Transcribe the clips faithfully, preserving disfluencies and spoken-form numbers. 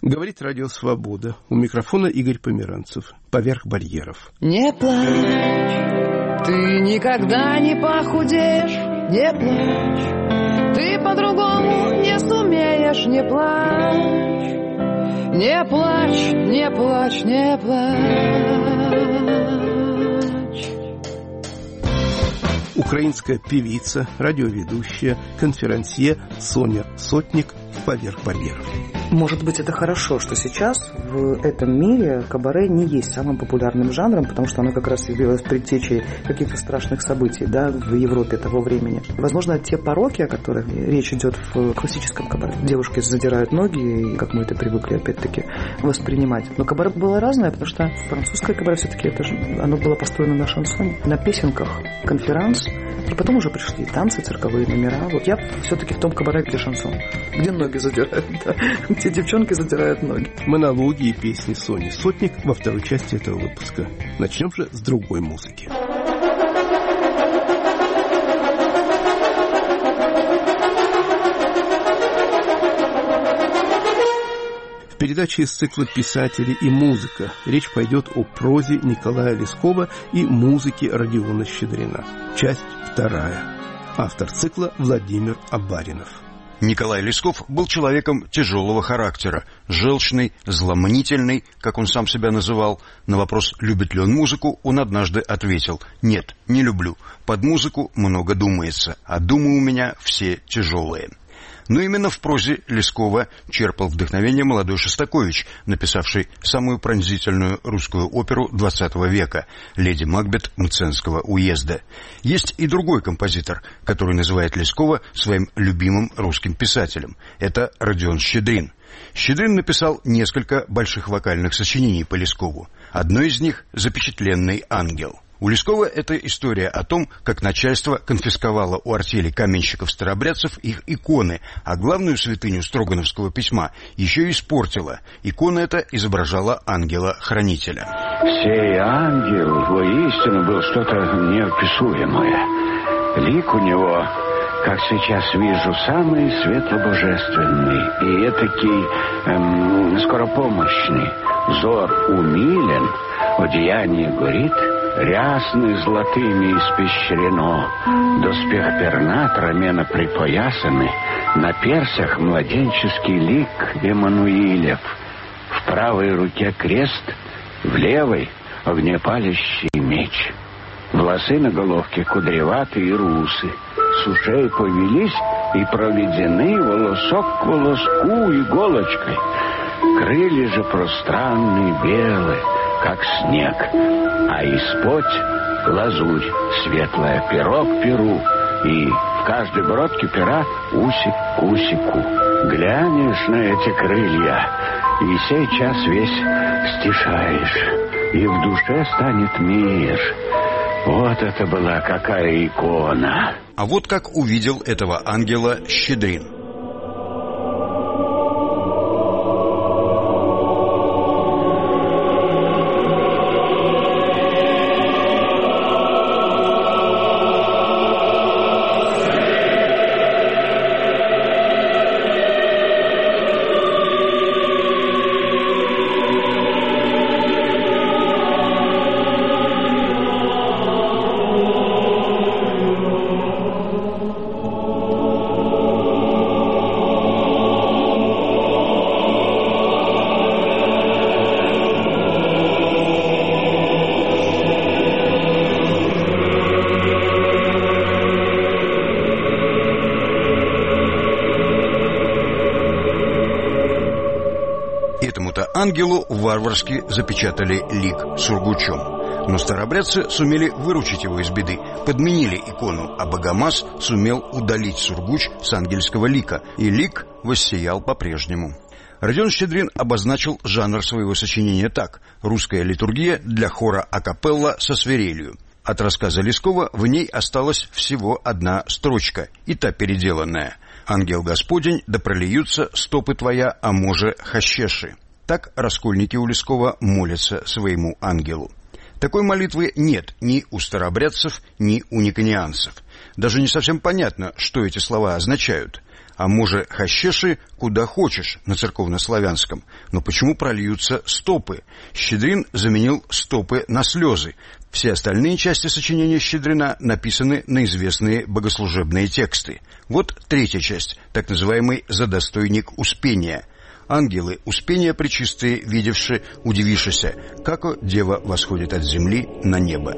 Говорит Радио Свобода. У микрофона Игорь Померанцев. Поверх барьеров. Не плачь, ты никогда не похудеешь. Не плачь, ты по-другому не сумеешь. Не плачь, не плачь, не плачь, не плачь. Украинская певица, радиоведущая, конферансье Соня Сотник в «Поверх барьеров». Может быть, это хорошо, что сейчас в этом мире кабаре не есть самым популярным жанром, потому что оно как раз явилось предтечей каких-то страшных событий, да, в Европе того времени. Возможно, те пороки, о которых речь идет в классическом кабаре. Девушки задирают ноги, и, как мы это привыкли, опять-таки, воспринимать. Но кабаре было разное, потому что французское кабаре все-таки это же, оно было построено на шансоне, на песенках, конферанс, и потом уже пришли танцы, цирковые номера. Вот я все-таки в том кабаре, где шансон, где ноги задирают, да, где девчонки задирают ноги. Монологи и песни Сони Сотник во второй части этого выпуска. Начнем же с другой музыки. В передаче из цикла «Писатели и музыка» речь пойдет о прозе Николая Лескова и музыке Родиона Щедрина. Часть вторая. Автор цикла Владимир Абаринов. Николай Лесков был человеком тяжелого характера, желчный, зломнительный, как он сам себя называл. На вопрос, любит ли он музыку, он однажды ответил: «Нет, не люблю. Под музыку много думается, а думы у меня все тяжелые». Но именно в прозе Лескова черпал вдохновение молодой Шостакович, написавший самую пронзительную русскую оперу двадцатого века «Леди Макбет Мценского уезда». Есть и другой композитор, который называет Лескова своим любимым русским писателем. Это Родион Щедрин. Щедрин написал несколько больших вокальных сочинений по Лескову. Одно из них — «Запечатленный ангел». У Лескова это история о том, как начальство конфисковало у артели каменщиков-старобрядцев их иконы, а главную святыню строгановского письма еще и испортило. Икона эта изображала ангела-хранителя. Сей ангел воистину был что-то неописуемое. Лик у него, как сейчас вижу, самый светло-божественный и этакий эм, скоропомощный. Взор умилен, одеяние горит, рясны золотыми испещрено, доспех пернат, рамена припоясаны, на персях младенческий лик Эммануилев, в правой руке крест, в левой огнепалящий меч. Волосы на головке кудреватые и русы, с ушей повелись и проведены волосок к волоску иголочкой. Крылья же пространные, белые, как снег, а исподь лазурь светлая, перо к перу, и в каждой бородке пера усик к усику. Глянешь на эти крылья, и сей час весь стишаешь, и в душе станет мир. Вот это была какая икона. А вот как увидел этого ангела Щедрин. Ангелу варварски запечатали лик сургучом. Но старобрядцы сумели выручить его из беды, подменили икону, а Богомаз сумел удалить сургуч с ангельского лика, и лик воссиял по-прежнему. Родион Щедрин обозначил жанр своего сочинения так: русская литургия для хора акапелла со свирелью. От рассказа Лескова в ней осталась всего одна строчка, и та переделанная: «Ангел Господень, да прольются стопы твоя о може хащеши». Так раскольники у Лескова молятся своему ангелу. Такой молитвы нет ни у старобрядцев, ни у никонианцев. Даже не совсем понятно, что эти слова означают. А може, хащеши куда хочешь на церковнославянском. Но почему прольются стопы? Щедрин заменил стопы на слезы. Все остальные части сочинения Щедрина написаны на известные богослужебные тексты. Вот третья часть, так называемый «Задостойник Успения». Ангелы Успения пречистые, видевши, удивившися, како дева восходит от земли на небо.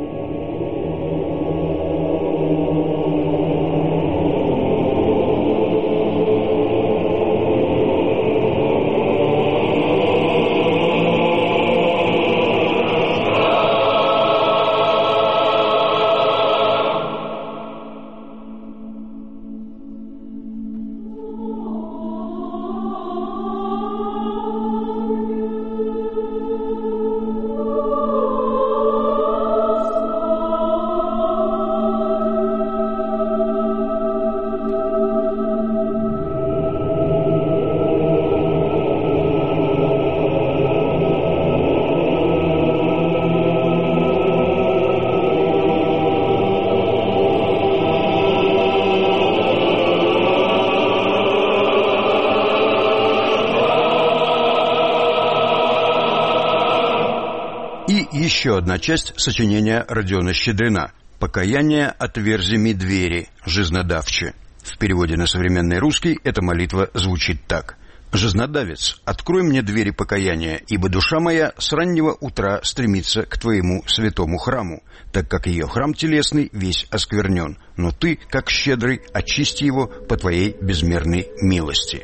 Еще одна часть сочинения Родиона Щедрина «Покаяние отверзи ми двери, жизнодавче». В переводе на современный русский эта молитва звучит так. «Жизнодавец, открой мне двери покаяния, ибо душа моя с раннего утра стремится к твоему святому храму, так как ее храм телесный весь осквернен, но ты, как щедрый, очисти его по твоей безмерной милости».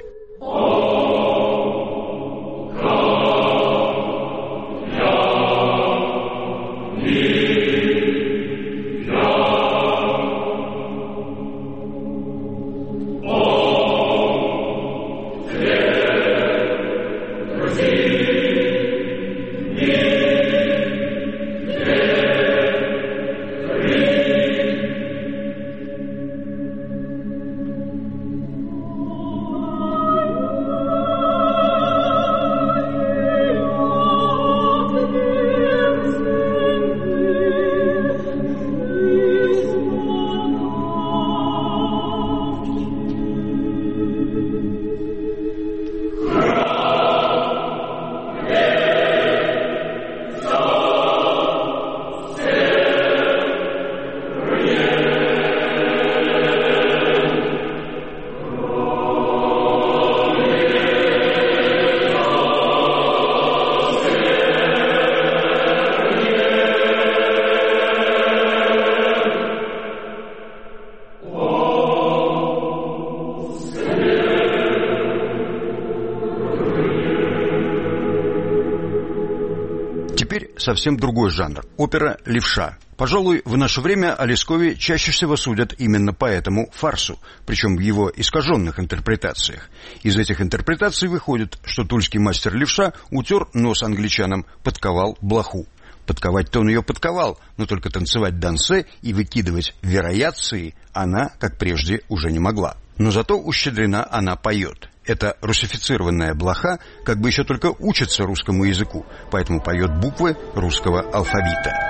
Совсем другой жанр – опера «Левша». Пожалуй, в наше время о Лескове чаще всего судят именно по этому фарсу, причем в его искаженных интерпретациях. Из этих интерпретаций выходит, что тульский мастер Левша утер нос англичанам, подковал блоху. Подковать-то он ее подковал, но только танцевать дансе и выкидывать вероятции она, как прежде, уже не могла. Но зато у Щедрина она поет. Эта русифицированная блоха как бы еще только учится русскому языку, поэтому поет буквы русского алфавита.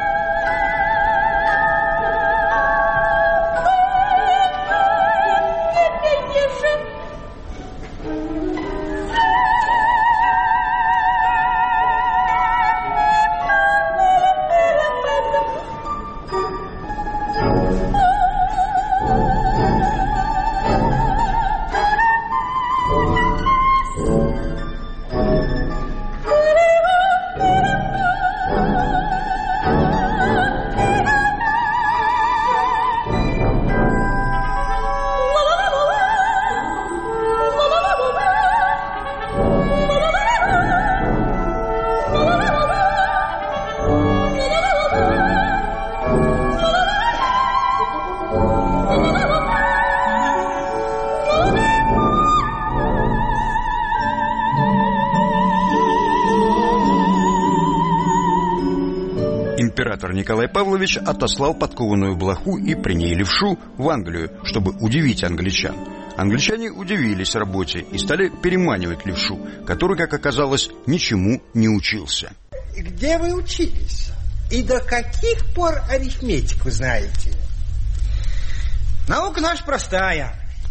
Император Николай Павлович отослал подкованную блоху и при ней левшу в Англию, чтобы удивить англичан. Англичане удивились работе и стали переманивать левшу, который, как оказалось, ничему не учился. Где вы учились? И до каких пор арифметику знаете? Наука наша простая.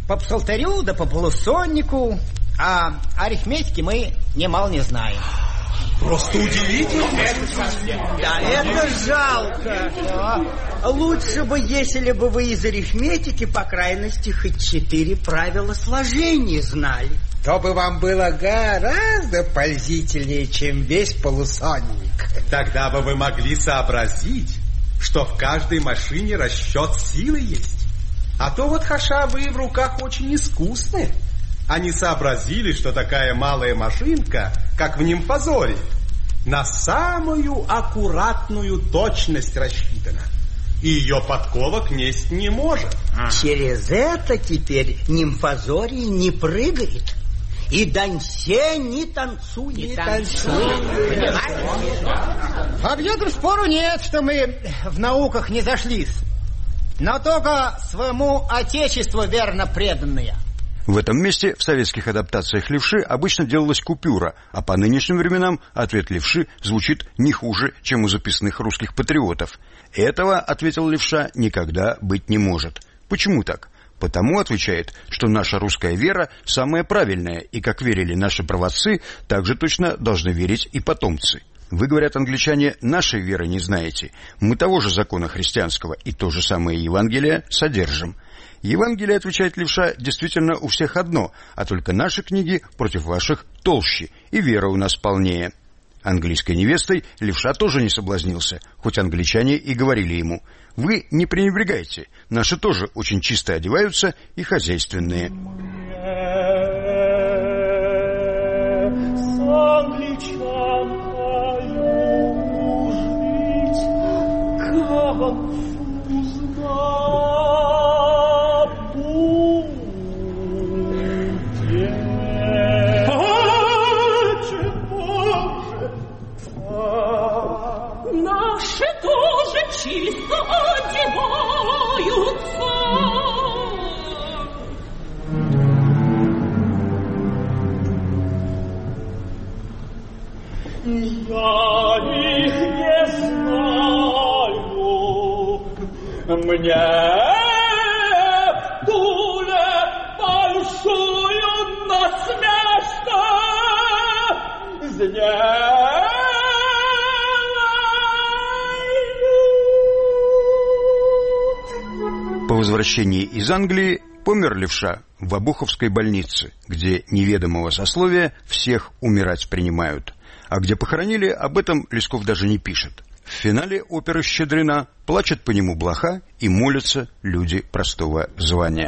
по псалтырю да по полусоннику, а арифметики мы немало не знаем. Просто удивительно. Да, это жалко. Да. Лучше бы, если бы вы из арифметики, по крайности, хоть четыре правила сложения знали. То бы вам было гораздо пользительнее, чем весь полусонник. Тогда бы вы могли сообразить, что в каждой машине расчет силы есть. А то вот хашабы в руках очень искусны. Они сообразили, что такая малая машинка, как в нимфазоре, на самую аккуратную точность рассчитана. И ее подковок несть не может. А. Через это теперь нимфазорий не прыгает. И дансе не танцует. Не танцует. Об этом спору нет, что мы в науках не зашлись. Но только своему отечеству верно преданные. В этом месте в советских адаптациях левши обычно делалась купюра, а по нынешним временам ответ левши звучит не хуже, чем у записных русских патриотов. Этого, ответил левша, никогда быть не может. Почему так? Потому, отвечает, что наша русская вера самая правильная, и как верили наши праотцы, так же точно должны верить и потомцы. Вы, говорят англичане, нашей веры не знаете. Мы того же закона христианского и то же самое Евангелие содержим. Евангелие, отвечает левша, действительно у всех одно, а только наши книги против ваших толще, и вера у нас полнее. Английской невестой левша тоже не соблазнился, хоть англичане и говорили ему: вы не пренебрегайте, наши тоже очень чисто одеваются и хозяйственные. С англичанкою жить конфузно. Наши тоже чисто одеваются. Я их не знаю. Мне дуля большую насмешка сделала. По возвращении из Англии помер левша в Обуховской больнице, где неведомого сословия всех умирать принимают. А где похоронили, об этом Лесков даже не пишет. В финале оперы «Щедрина» плачет по нему блоха и молятся люди простого звания.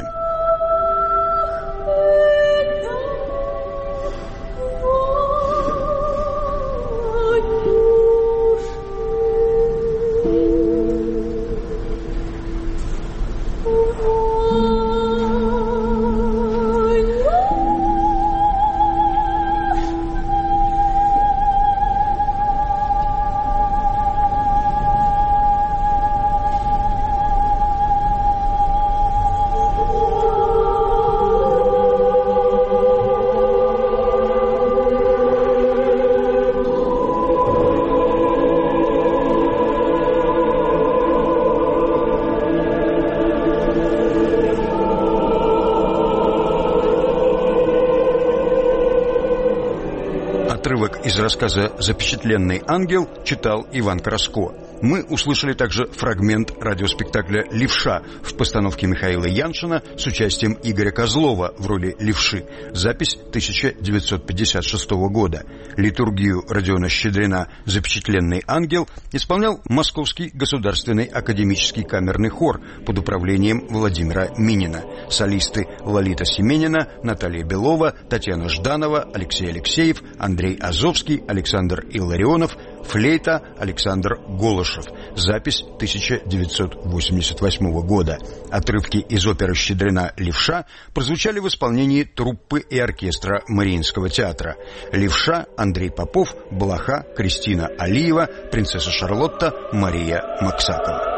Из рассказа «Запечатленный ангел» читал Иван Краско. Мы услышали также фрагмент радиоспектакля «Левша» в постановке Михаила Яншина с участием Игоря Козлова в роли левши. Запись тысяча девятьсот пятьдесят шестого года. Литургию Родиона Щедрина «Запечатленный ангел» исполнял Московский государственный академический камерный хор под управлением Владимира Минина. Солисты Лолита Семенина, Наталья Белова, Татьяна Жданова, Алексей Алексеев, Андрей Азовский, Александр Илларионов, флейта Александр Голышев. Запись тысяча девятьсот восемьдесят восьмого года. Отрывки из оперы «Щедрина» «Левша» прозвучали в исполнении труппы и оркестра Мариинского театра. «Левша» Андрей Попов, блоха Кристина Алиева, принцесса Шарлотта Мария Максакова.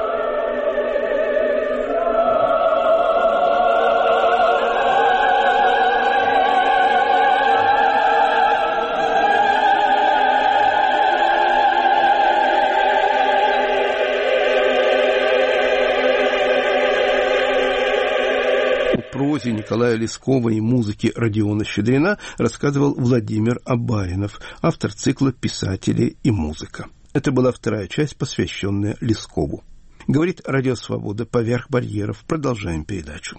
прозе Николая Лескова и музыке Родиона Щедрина рассказывал Владимир Абаринов, автор цикла «Писатели и музыка». Это была вторая часть, посвященная Лескову. Говорит Радио Свобода, поверх барьеров. Продолжаем передачу.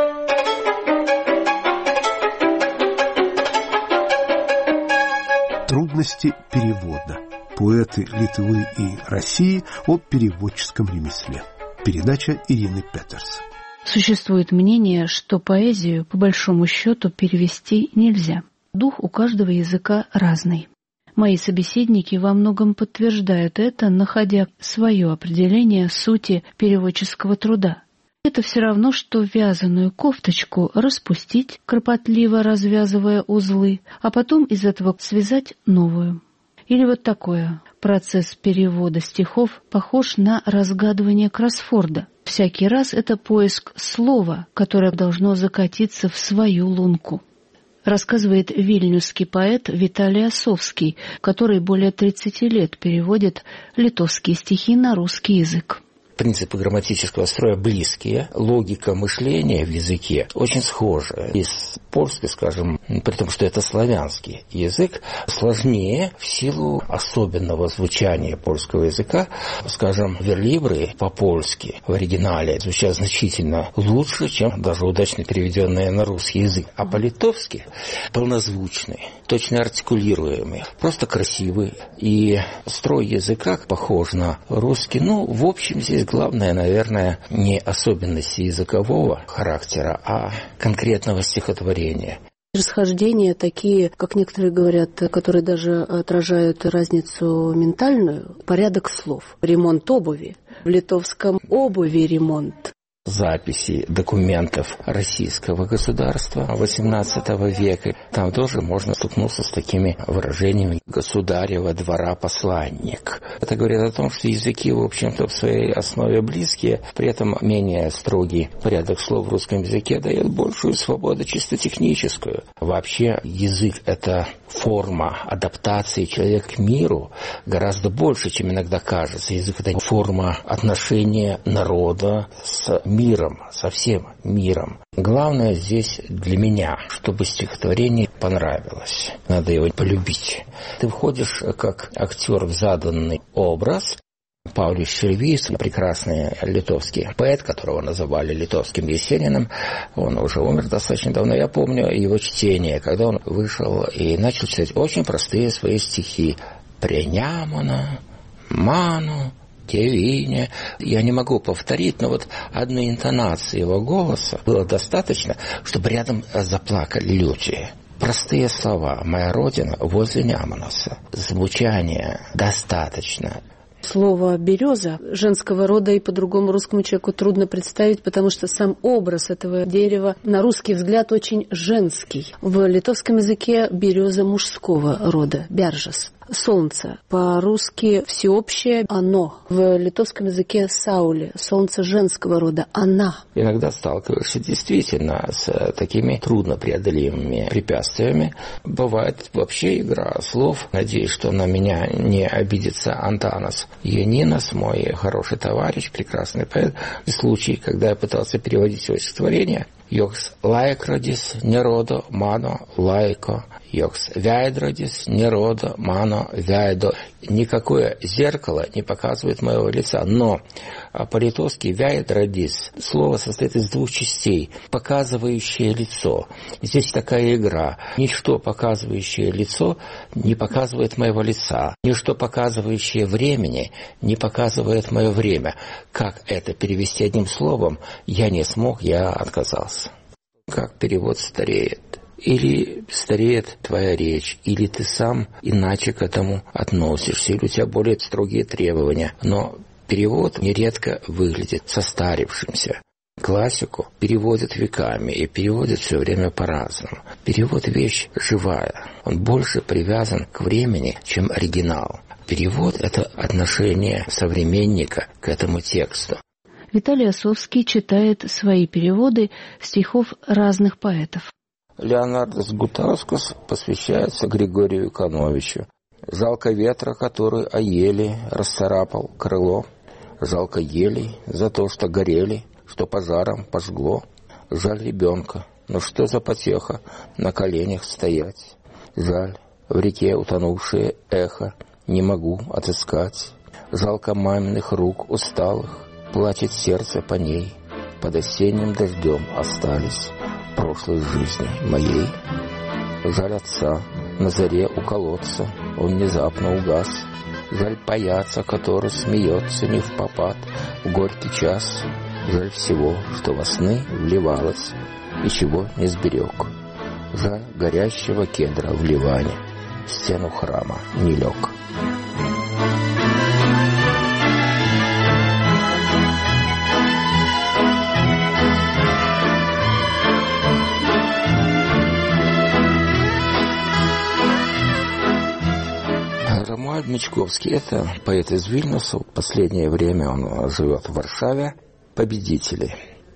Трудности перевода. Поэты Литвы и России о переводческом ремесле. Передача Ирины Петерс. Существует мнение, что поэзию, по большому счету, перевести нельзя. Дух у каждого языка разный. Мои собеседники во многом подтверждают это, находя свое определение сути переводческого труда. Это все равно, что вязаную кофточку распустить, кропотливо развязывая узлы, а потом из этого связать новую. Или вот такое. Процесс перевода стихов похож на разгадывание кроссворда. Всякий раз это поиск слова, которое должно закатиться в свою лунку. Рассказывает вильнюсский поэт Виталий Осовский, который более тридцати лет переводит литовские стихи на русский язык. Принципы грамматического строя близкие, логика мышления в языке очень схожа. И с польской, скажем, при том, что это славянский язык, сложнее в силу особенного звучания польского языка. Скажем, верлибры по-польски в оригинале звучат значительно лучше, чем даже удачно переведенные на русский язык. А по-литовски полнозвучные, точно артикулируемые, просто красивые. И строй языка похож на русский. Ну, в общем, здесь главное, наверное, не особенности языкового характера, а конкретного стихотворения. Расхождения такие, как некоторые говорят, которые даже отражают разницу ментальную, порядок слов. Ремонт обуви. В литовском обуви ремонт. Записи документов российского государства восемнадцатого века. Там тоже можно столкнуться с такими выражениями «государева двора посланник». Это говорит о том, что языки, в общем-то, в своей основе близкие, при этом менее строгий порядок слов в русском языке дает большую свободу чисто техническую. Вообще язык — это форма адаптации человека к миру гораздо больше, чем иногда кажется. Язык — это форма отношения народа с миром, со всем миром. Главное здесь для меня, чтобы стихотворение понравилось. Надо его полюбить. Ты входишь как актер в заданный образ. Паулюс Шервис, прекрасный литовский поэт, которого называли литовским Есениным, он уже умер достаточно давно. Я помню его чтение, когда он вышел и начал читать очень простые свои стихи. «Пренямона, ману, Тевине». Я не могу повторить, но вот одной интонации его голоса было достаточно, чтобы рядом заплакали люди. Простые слова «Моя родина возле Нямоноса». Звучание достаточно. Слово «береза» женского рода и по-другому русскому человеку трудно представить, потому что сам образ этого дерева на русский взгляд очень женский. В литовском языке береза мужского рода, бяржас. Солнце. По-русски всеобщее «оно». В литовском языке «сауле». Солнце женского рода «она». Иногда сталкиваешься действительно с такими труднопреодолимыми препятствиями. Бывает вообще игра слов. Надеюсь, что на меня не обидится Антанас Янинас, мой хороший товарищ, прекрасный поэт. В случае, когда я пытался переводить его стихотворение, «Йокс лайкрадис нероdo mano лайко», «Йокс вяйдродис нероdo mano вяйдо». Никакое зеркало не показывает моего лица, но по-литовски «вяйдродис» слово состоит из двух частей, показывающее лицо. Здесь такая игра. Ничто, показывающее лицо, не показывает моего лица. Ничто, показывающее времени, не показывает мое время. Как это перевести одним словом, я не смог, я отказался. Как перевод стареет. Или стареет твоя речь, или ты сам иначе к этому относишься, или у тебя более строгие требования. Но перевод нередко выглядит состарившимся. Классику переводят веками и переводят все время по-разному. Перевод — вещь живая. Он больше привязан к времени, чем оригинал. Перевод — это отношение современника к этому тексту. Виталий Осовский читает свои переводы стихов разных поэтов. Леонардос Гутаускас посвящается Григорию Икановичу. «Жалко ветра, который о ели расцарапал крыло. Жалко елей за то, что горели, что пожаром пожгло. Жаль ребенка, Ну что за потеха на коленях стоять? Жаль, в реке утонувшее эхо не могу отыскать. Жалко маминых рук усталых, плачет сердце по ней. Под осенним дождем остались прошлой жизни моей. Жаль отца, на заре у колодца он внезапно угас. Жаль паяца, который смеется не впопад в горький час. Жаль всего, что во сны вливалось и чего не сберег. Жаль горящего кедра в Ливане, в стену храма не лег. Ромуальд Мечковский – это поэт из Вильнюса. В последнее время он живет в Варшаве. Победители.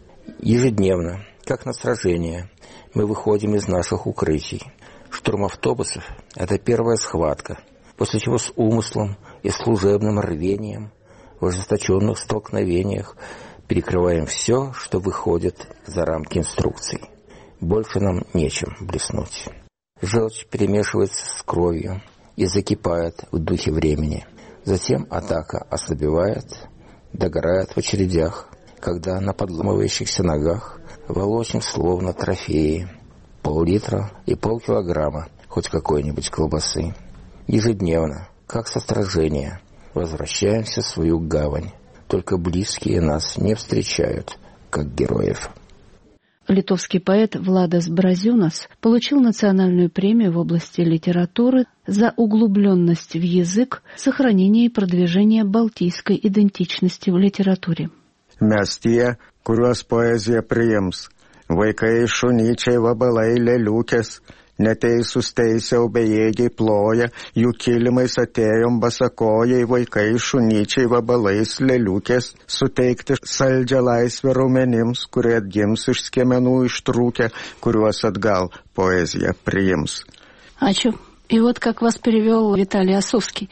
Ежедневно, как на сражение, мы выходим из наших укрытий. Штурм автобусов – это первая схватка, после чего с умыслом и служебным рвением в ожесточенных столкновениях перекрываем все, что выходит за рамки инструкций. Больше нам нечем блеснуть. Желчь перемешивается с кровью и закипает в духе времени. Затем атака ослабевает, догорает в очередях, когда на подламывающихся ногах волочим словно трофеи пол-литра и полкилограмма хоть какой-нибудь колбасы. Ежедневно, как со сражения, возвращаемся в свою гавань. Только близкие нас не встречают, как героев. Литовский поэт Владас Бразюнас получил национальную премию в области литературы за углубленность в язык, сохранение и продвижение балтийской идентичности в литературе. Mes tie, kuriuos poezija priims, vaikai šunyčiai vabalai leliukės, neteisūs teisiau bejėgiai ploja, jų kilimais atėjom basakojai, vaikai šunyčiai vabalais leliukės, suteikti saldžią laisvę raumenims, kurie atgims iš skiemenų ištrūkę, kuriuos atgal poezija priims. Ačiū. И вот как вас перевел Виталий Осовский.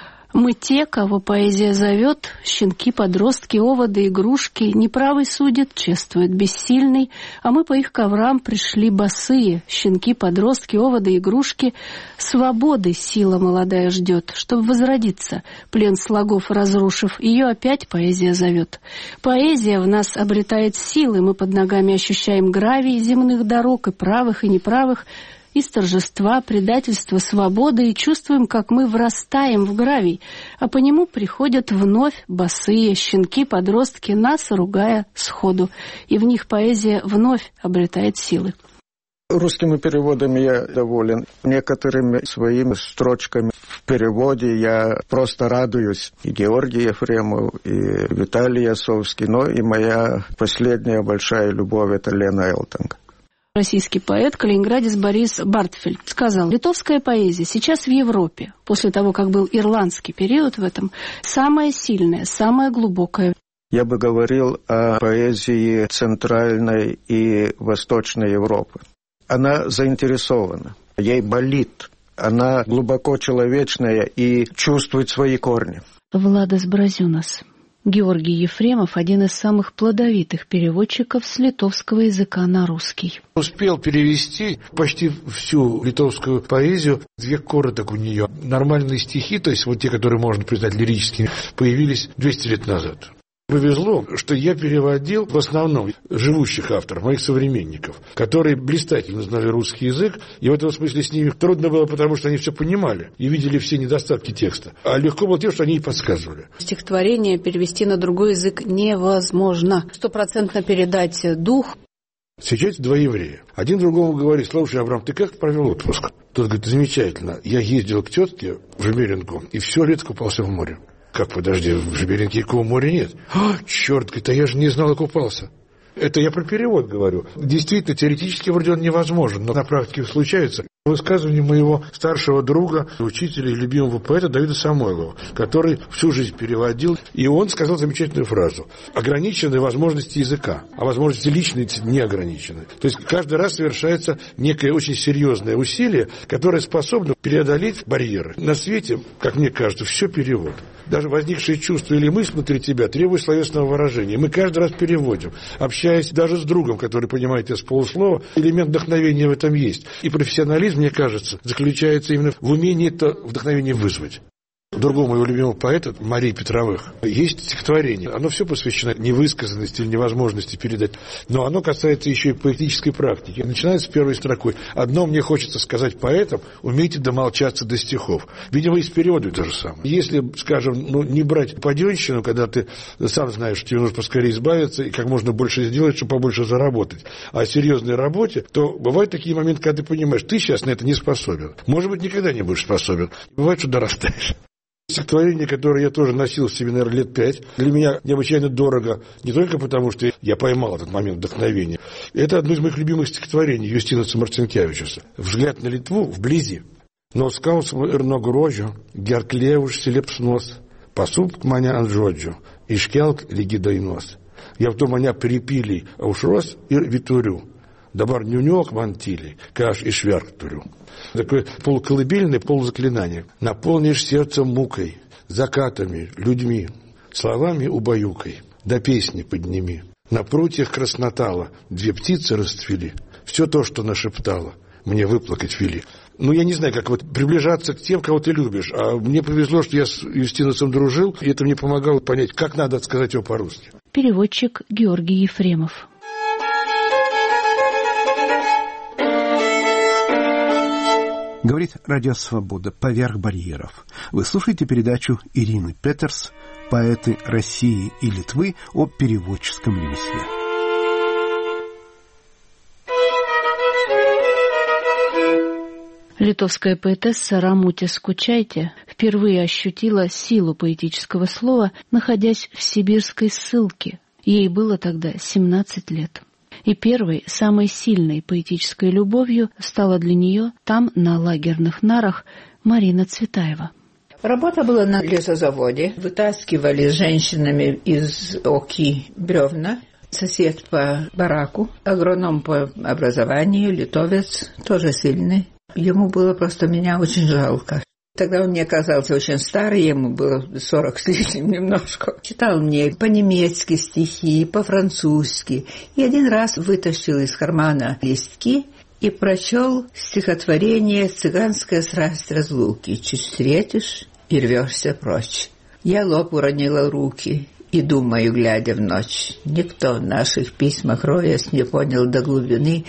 Мы те, кого поэзия зовет, щенки, подростки, оводы, игрушки, неправый судит, чествует бессильный, а мы по их коврам пришли босые, щенки, подростки, оводы, игрушки. Свободы сила молодая ждет, чтоб возродиться, плен слогов разрушив, ее опять поэзия зовет. Поэзия в нас обретает силы, мы под ногами ощущаем гравий земных дорог и правых, и неправых, из торжества, предательства, свободы, и чувствуем, как мы врастаем в гравий, а по нему приходят вновь босые щенки, подростки, нас ругая сходу, и в них поэзия вновь обретает силы. Русскими переводами я доволен. Некоторыми своими строчками в переводе я просто радуюсь. И Георгий Ефремов, и Виталий Осовский, но и моя последняя большая любовь – это Лена Элтинг. Российский поэт, калининградец Борис Бартфельд сказал: литовская поэзия сейчас в Европе, после того, как был ирландский период в этом, самая сильная, самая глубокая. Я бы говорил о поэзии Центральной и Восточной Европы. Она заинтересована, ей болит, она глубоко человечная и чувствует свои корни. Владас Бразюнас. Георгий Ефремов – один из самых плодовитых переводчиков с литовского языка на русский. Успел перевести почти всю литовскую поэзию. Век короток у нее. Нормальные стихи, то есть вот те, которые можно признать лирическими, появились двести лет назад. Повезло, что я переводил в основном живущих авторов, моих современников, которые блистательно знали русский язык, и в этом смысле с ними трудно было, потому что они все понимали и видели все недостатки текста. А легко было тем, что они и подсказывали. Стихотворение перевести на другой язык невозможно. Стопроцентно передать дух. Сейчас два еврея. Один другому говорит: слушай, Авраам, ты как провел отпуск? Тот говорит: замечательно. Я ездил к тетке в Жмеринку и все лето купался в море. Как, подожди, в Жмеринке никакого моря нет. А, черт, говорит, а я же не знал и купался. Это я про перевод говорю. Действительно, теоретически вроде он невозможен, но на практике случается. Высказывание моего старшего друга, учителя и любимого поэта Давида Самойлова, который всю жизнь переводил, и он сказал замечательную фразу: ограничены возможности языка, а возможности личности не ограничены. То есть каждый раз совершается некое очень серьезное усилие, которое способно преодолеть барьеры. На свете, как мне кажется, все перевод. даже возникшие чувства или мысль внутри тебя требуют словесного выражения. Мы каждый раз переводим, общаясь даже с другом, который понимает из полуслова, элемент вдохновения в этом есть. И профессионализм, мне кажется, заключается именно в умении это вдохновение вызвать. Другому его любимому поэту, Марии Петровых, есть стихотворение. Оно все посвящено невысказанности или невозможности передать. Но оно касается еще и поэтической практики. Начинается с первой строкой. «Одно мне хочется сказать поэтам, умейте домолчаться до стихов». Видимо, и с переводом то же самое. Если, скажем, ну, не брать паденщину, когда ты сам знаешь, что тебе нужно поскорее избавиться и как можно больше сделать, чтобы побольше заработать, а о серьезной работе, то бывают такие моменты, когда ты понимаешь, ты сейчас на это не способен. Может быть, никогда не будешь способен. Бывает, что дорастаешь. Стихотворение, которое я тоже носил в себе, наверное, лет пять, для меня необычайно дорого, не только потому, что я поймал этот момент вдохновения. Это одно из моих любимых стихотворений Юстинуса Марцинкевичуса. «Взгляд на Литву вблизи. Но скаусму эрногрожу, герклевуш селепснос, посуп маня анжоджу, ишкелк лигидайнос. Я в том маня перепили аушрос и витурю. Дабар нюнёк мантили, каш и шверк турю». Такое полуколыбельное, полузаклинание. «Наполнишь сердце мукой, закатами, людьми, словами убаюкой, до песни подними. На прутьях краснотала две птицы расцвели, все то, что нашептала, мне выплакать вели». Ну, я не знаю, как вот приближаться к тем, кого ты любишь. А мне повезло, что я с Юстинусом дружил, и это мне помогало понять, как надо сказать его по-русски. Переводчик Георгий Ефремов. Говорит Радио Свобода «Поверх барьеров». Вы слушаете передачу Ирины Петерс «Поэты России и Литвы» о переводческом ремесле. Литовская поэтесса Рамутė Скучаitė впервые ощутила силу поэтического слова, находясь в сибирской ссылке. Ей было тогда семнадцать лет. И первой, самой сильной поэтической любовью стала для нее там, на лагерных нарах, Марина Цветаева. Работа была на лесозаводе. Вытаскивали с женщинами из оки бревна. Сосед по бараку, агроном по образованию, литовец, тоже сильный. Ему было просто меня очень жалко. Тогда он мне казался очень старый, ему было сорок с лишним немножко. Читал мне по-немецки стихи, по-французски. И один раз вытащил из кармана листки и прочел стихотворение «Цыганская страсть разлуки». Чуть встретишь и рвешься прочь. Я лоб уронила руки и думаю, глядя в ночь. Никто в наших письмах роясь не понял до глубины,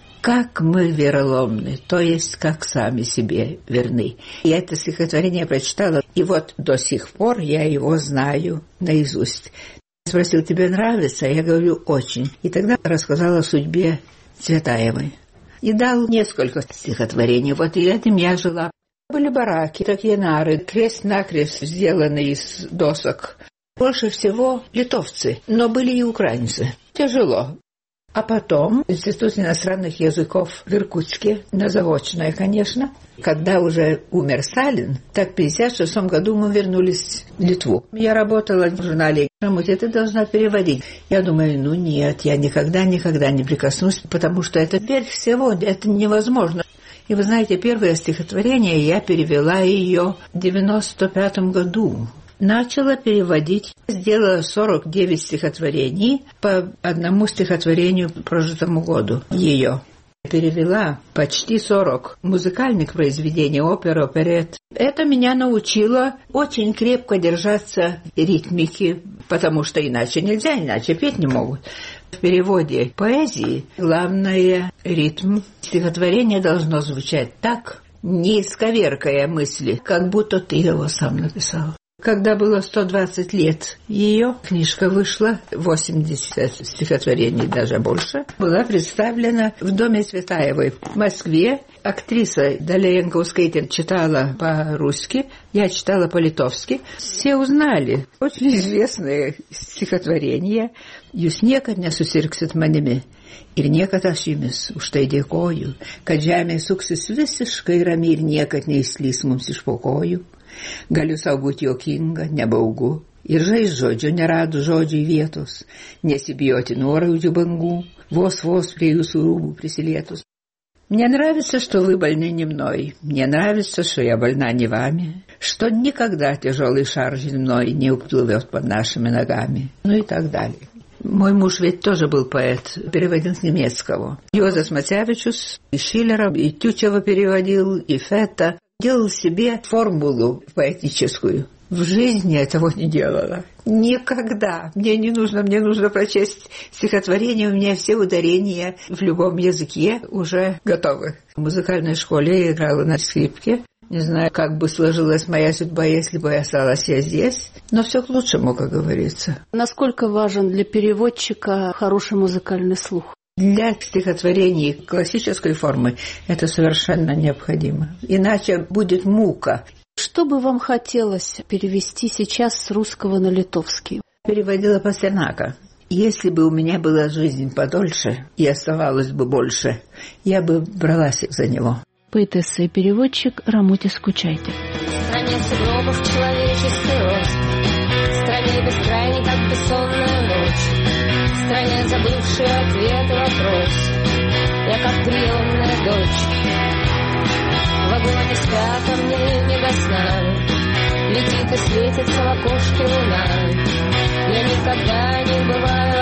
как мы вероломны, то есть как сами себе верны. Я это стихотворение прочитала, и вот до сих пор я его знаю наизусть. Спросил, тебе нравится? Я говорю, очень. И тогда рассказала о судьбе Цветаевой. И дал несколько стихотворений. Вот и этим я жила. Были бараки, такие нары, крест-накрест сделаны из досок. Больше всего литовцы, но были и украинцы. Тяжело. А потом Институт иностранных языков в Иркутске, на заочное, конечно. Когда уже умер Сталин, так в пятьдесят шестом году мы вернулись в Литву. Я работала в журнале «Рамутė, ты должна переводить». Я думаю, ну нет, я никогда-никогда не прикоснусь, потому что это верх всего, это невозможно. И вы знаете, первое стихотворение я перевела ее в девяносто пятом году. Начала переводить, сделала сорок девять стихотворений по одному стихотворению прожитому году ее. Перевела почти сорок музыкальных произведений, опер, оперет. Это меня научило очень крепко держаться ритмики, потому что иначе нельзя, иначе петь не могут. В переводе поэзии главное ритм. Стихотворение должно звучать так, не исковеркая мысли, как будто ты его сам написал. Когда было сто двадцать лет, ее книжка вышла, восемьдесят стихотворений, даже больше, была представлена в доме Цветаевой в Москве. Актриса Далия Янковская читала по-русски, я читала по-литовски. Все узнали очень известные стихотворения. «Jūs niekad nesusirgsit manimi ir niekad aš jumis už tai dėkoju, kad žemė suksis visiškai ramiai ir niekad neįslys mums iš po kojų. Galiu sau būti juokinga, nebaugu ir žais žodžio neradu žodžiui vietos, nesibijoti nuoraudžių bangų, vos vos prie jūsų rūbų prisilietus». Мне нравится, что вы больны не мной. Мне нравится, что я больна не вами. Что никогда тяжелый шар земной не уплывет под нашими ногами. Ну и так далее. Мой муж ведь тоже был поэт, переводил с немецкого. Йозеф Мацевичус, и Шиллера, и Тютчева переводил, и Фетта. Делал себе формулу поэтическую. В жизни этого не делала. Никогда. Мне не нужно, мне нужно прочесть стихотворение. У меня все ударения в любом языке уже готовы. В музыкальной школе я играла на скрипке. Не знаю, как бы сложилась моя судьба, если бы осталась я здесь. Но все к лучшему, как говорится. Насколько важен для переводчика хороший музыкальный слух? Для стихотворений классической формы это совершенно необходимо. Иначе будет мука. Что бы вам хотелось перевести сейчас с русского на литовский? Переводила Пастернака. Если бы у меня была жизнь подольше и оставалось бы больше, я бы бралась за него. Поэтесса и переводчик Рамути Скучайте. В стране сугробов человеческий рост, в стране бескрайней, как бессонная ночь, в стране забывший ответ и вопрос, я как приемная дочь. В вагоне спят, а мне не до сна, летит и светится в окошке луна. Я никогда не бываю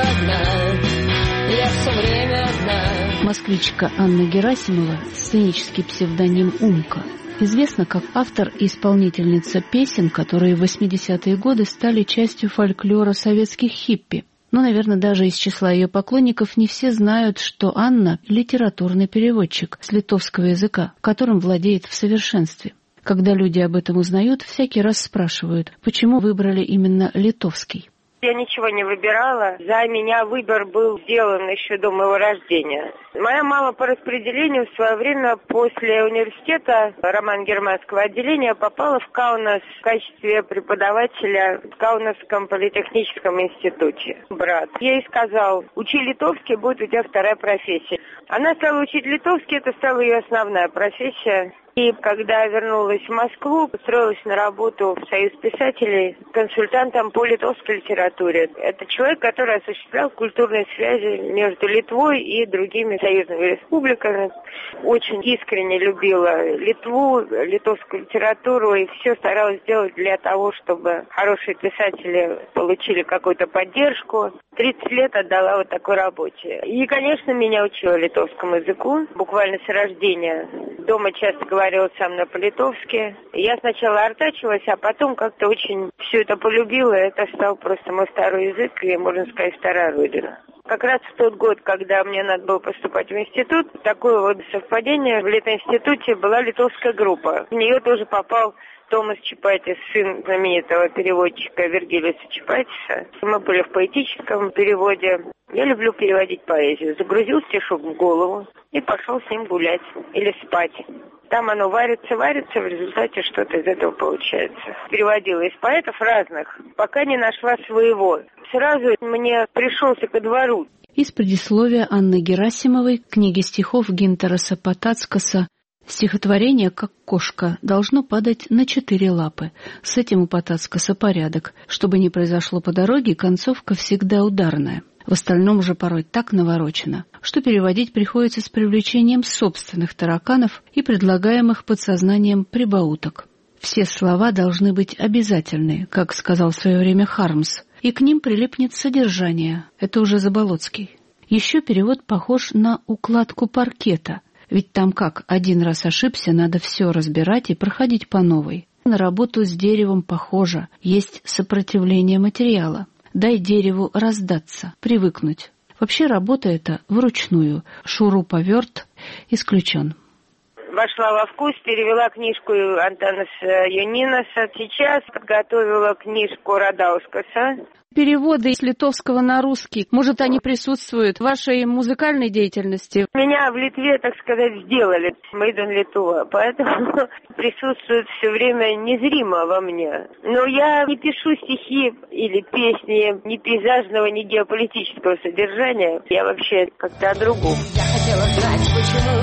одна, я все время одна. Москвичка Анна Герасимова, сценический псевдоним «Умка», известна как автор и исполнительница песен, которые в восьмидесятые годы стали частью фольклора советских хиппи. Но, наверное, даже из числа ее поклонников не все знают, что Анна – литературный переводчик с литовского языка, которым владеет в совершенстве. Когда люди об этом узнают, всякий раз спрашивают, почему выбрали именно литовский. Я ничего не выбирала. За меня выбор был сделан еще до моего рождения. Моя мама по распределению в свое время после университета роман-германского отделения попала в Каунас в качестве преподавателя в Каунасском политехническом институте. Брат ей сказал: учи литовский, будет у тебя вторая профессия. Она стала учить литовский, это стала ее основная профессия. И когда вернулась в Москву, устроилась на работу в Союз писателей консультантом по литовской литературе. Это человек, который осуществлял культурные связи между Литвой и другими союзными республиками. Очень искренне любила Литву, литовскую литературу и все старалась сделать для того, чтобы хорошие писатели получили какую-то поддержку. тридцать лет отдала вот такой работе. И, конечно, меня учила литовскому языку, буквально с рождения. Дома часто говорила сам на по-литовски. Я сначала артачилась, а потом как-то очень все это полюбила. Это стал просто мой второй язык и, можно сказать, вторая родина. Как раз в тот год, когда мне надо было поступать в институт, такое вот совпадение, в Литинституте была литовская группа. В нее тоже попал Томас Чапайтис, сын знаменитого переводчика Вергилиуса Чапайтиса. Мы были в поэтическом переводе. Я люблю переводить поэзию. Загрузил стишок в голову и пошел с ним гулять или спать. Там оно варится, варится, в результате что-то из этого получается. Переводила из поэтов разных, пока не нашла своего. Сразу мне пришелся ко двору. Из предисловия Анны Герасимовой к книге стихов Гинтераса Потацкаса «Стихотворение, как кошка, должно падать на четыре лапы. С этим у Потацкаса порядок. Чтобы не произошло по дороге, концовка всегда ударная. В остальном же порой так наворочено, что переводить приходится с привлечением собственных тараканов и предлагаемых подсознанием прибауток. Все слова должны быть обязательные, как сказал в свое время Хармс, и к ним прилипнет содержание. Это уже Заболоцкий. Еще перевод похож на укладку паркета, ведь там как, один раз ошибся, надо все разбирать и проходить по новой. На работу с деревом похоже, есть сопротивление материала. Дай дереву раздаться, привыкнуть. Вообще работа эта вручную, шуруповерт исключен. Вошла во вкус, перевела книжку Антонаса Юнинаса. Сейчас подготовила книжку Радаускаса. Переводы с литовского на русский, может, они присутствуют в вашей музыкальной деятельности? Меня в Литве, так сказать, сделали. Мейден Литва, поэтому присутствует все время незримо во мне. Но я не пишу стихи или песни ни пейзажного, ни геополитического содержания. Я вообще как-то о другом. Я хотела знать, почему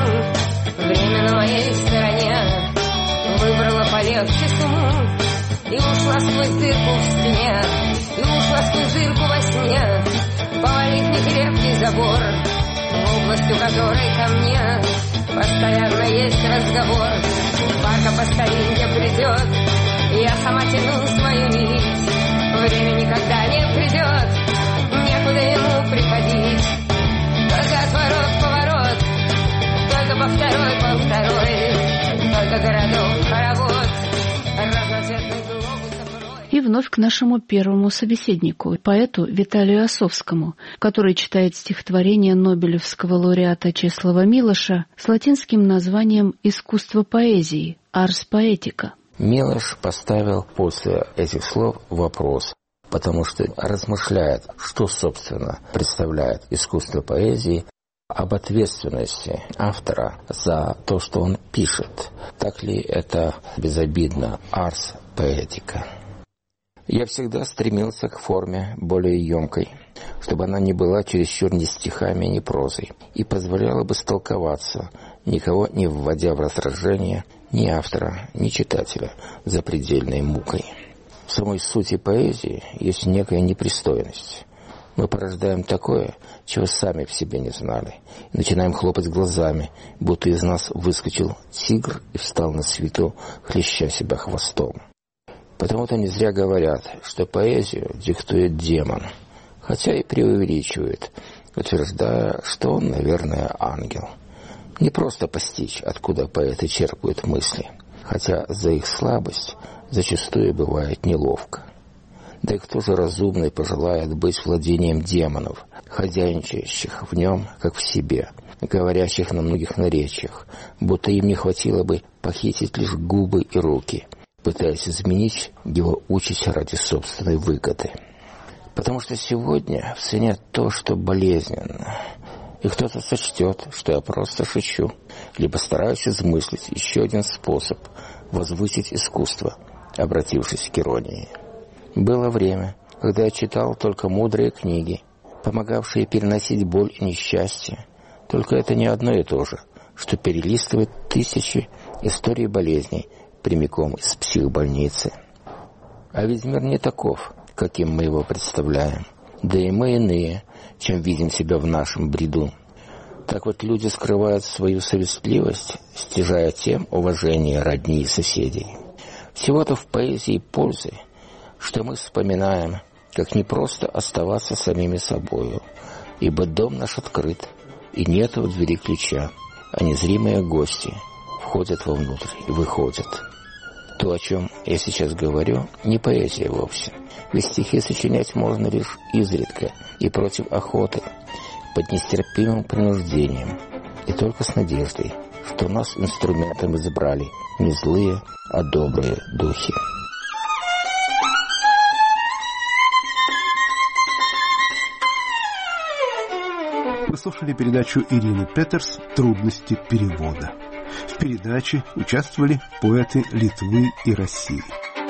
время на моей стороне, выбрала полегче сумму и ушла сквозь дырку в спине, и ушла сквозь дырку во сне, повалив некрепкий забор, в область, у которой ко мне Постоянно есть разговор, пока по старинке придет. Я сама тяну свою нить, время никогда не придет, некуда ему приходить. Только отворот-поворот, только по второй, по второй, только городов хоровод, разноцветный глобус. И вновь к нашему первому собеседнику, поэту Виталию Осовскому, который читает стихотворение нобелевского лауреата Чеслава Милоша с латинским названием «Искусство поэзии» «Арс поэтика». Милош поставил после этих слов вопрос, потому что размышляет, что, собственно, представляет искусство поэзии, об ответственности автора за то, что он пишет. Так ли это безобидно «Арс поэтика»? Я всегда стремился к форме более емкой, чтобы она не была чересчур ни стихами, ни прозой, и позволяла бы столковаться, никого не вводя в раздражение ни автора, ни читателя запредельной мукой. В самой сути поэзии есть некая непристойность. Мы порождаем такое, чего сами в себе не знали, и начинаем хлопать глазами, будто из нас выскочил тигр и встал на свету, хлеща себя хвостом. Потому-то не зря говорят, что поэзию диктует демон, хотя и преувеличивает, утверждая, что он, наверное, ангел. Не просто постичь, откуда поэты черпают мысли, хотя за их слабость зачастую бывает неловко. Да и кто же разумный пожелает быть владением демонов, хозяйничающих в нем, как в себе, говорящих на многих наречиях, будто им не хватило бы похитить лишь губы и руки, пытаясь изменить его участь ради собственной выгоды. Потому что сегодня в цене то, что болезненно, и кто-то сочтет, что я просто шучу, либо стараюсь измыслить еще один способ возвысить искусство, обратившись к иронии. Было время, когда я читал только мудрые книги, помогавшие переносить боль и несчастье. Только это не одно и то же, что перелистывать тысячи историй болезней прямиком из психбольницы. А ведь мир не таков, каким мы его представляем. Да и мы иные, чем видим себя в нашем бреду. Так вот люди скрывают свою совестливость, стяжая тем уважение родни и соседей. Всего-то в поэзии пользы, что мы вспоминаем, как не просто оставаться самими собою, ибо дом наш открыт, и нет в двери ключа, а незримые гости входят вовнутрь и выходят. То, о чем я сейчас говорю, не поэзия вовсе, ведь стихи сочинять можно лишь изредка и против охоты, под нестерпимым принуждением, и только с надеждой, что нас инструментом избрали не злые, а добрые духи. Вы слушали передачу Ирины Петерс «Трудности перевода». В передаче участвовали поэты Литвы и России.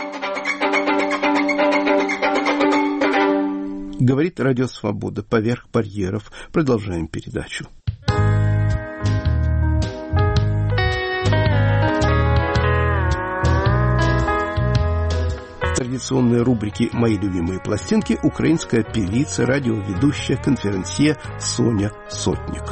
Говорит Радио Свобода. Поверх барьеров. Продолжаем передачу. В традиционной рубрике «Мои любимые пластинки» украинская певица, радиоведущая, конферансье Соня Сотник.